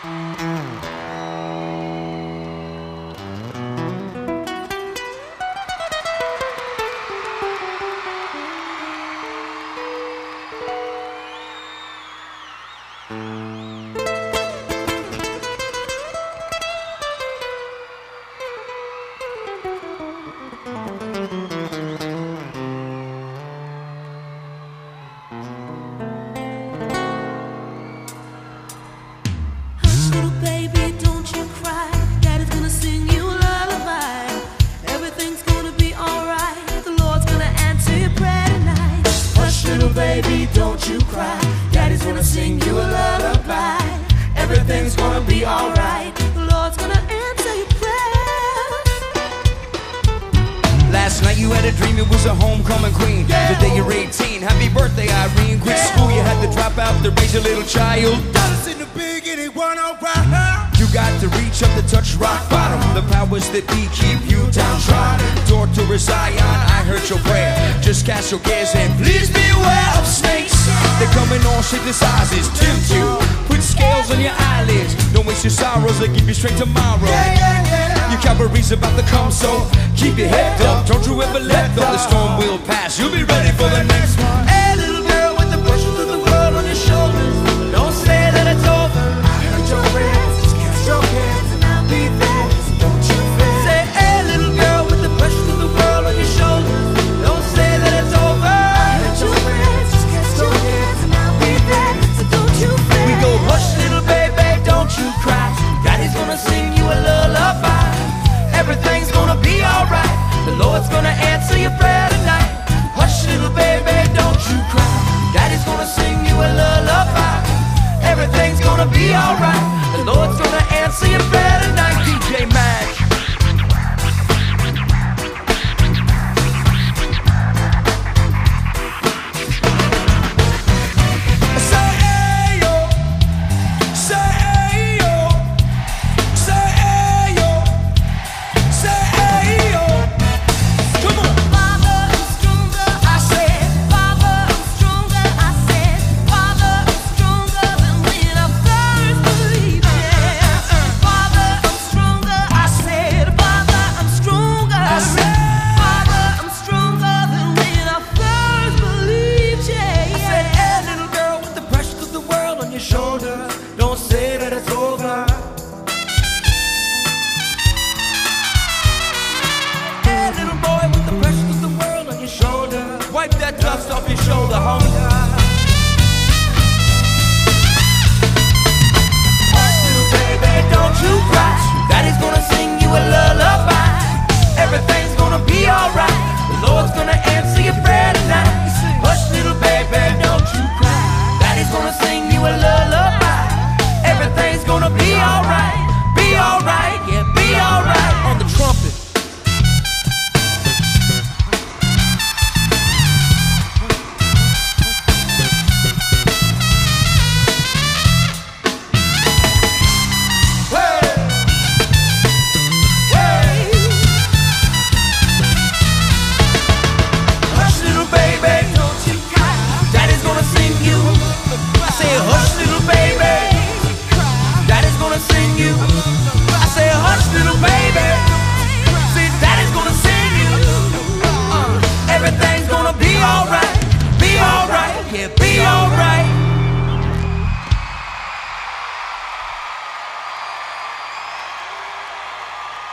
Baby, don't you cry. Daddy's gonna sing you a lullaby. Everything's gonna be alright. The Lord's gonna answer your prayers. Last night you had a dream it was a homecoming queen. Yeah. The day you're 18, happy birthday Irene. Quit school, you had to drop out to raise your little child. Dollars in the big and it went alright. You got to reach up to touch rock bottom. The powers that be keep you downtrodden. Torture Zion, I heard your prayer. Just cast your cares and please beware of snakes. They come in all shapes and sizes, tempt you. Put scales on your eyelids. Don't waste your sorrows, they give you strength tomorrow. Your cavalry's about to come, so keep your head up. Don't you ever let go. The storm will pass, you'll be ready for the next one. Hey little girl with the pressure of the world on your shoulders, don't say that it's over. I heard your prayers, just cast your cares and I'll be there, so don't you fear. Say hey little girl with the pressure of the world on your shoulders, don't say that it's over. I heard your prayers, just cast your cares and I'll be there, so don't you fear. We go hush little baby, don't you cry. Daddy's gonna sing you a lullaby. Everything's gonna be alright. The Lord's gonna answer your prayer tonight. Hush little baby, don't you cry. Daddy's gonna sing you a lullaby. Everything's gonna be alright. The Lord's gonna answer your